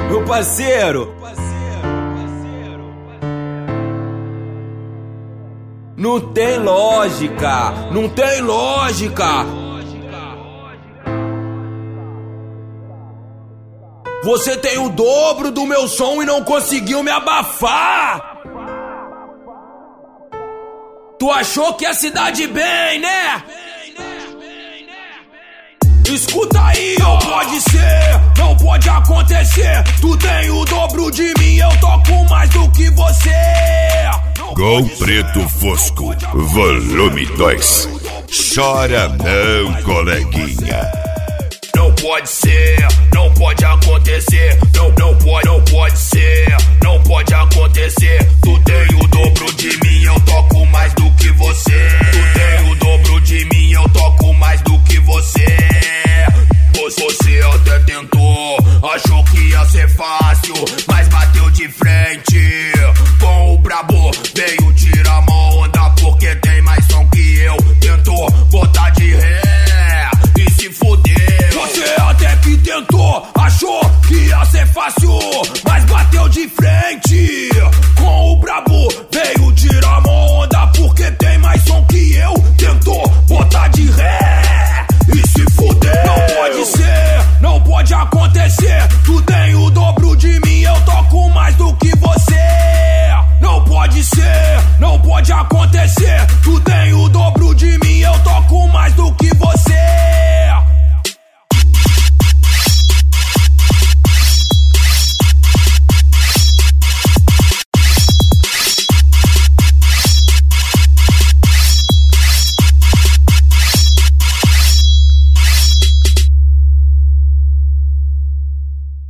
Meu parceiro. Não tem lógica, não tem lógica. Você tem o dobro do meu som e não conseguiu me abafar. Tu achou que ia se dar de bem, né? Escuta aí, não pode ser, não pode acontecer. Tu tem o dobro de mim, eu toco mais do que você. Gol Preto Fosco, volume 2. Chora não, coleguinha. Não pode ser, não pode acontecer. Não pode ser, não pode acontecer. Tu tem o dobro de mim, eu toco mais do que você. Tu tem o dobro de mim, eu toco mais do que você. Você até tentou, achou que ia ser fácil,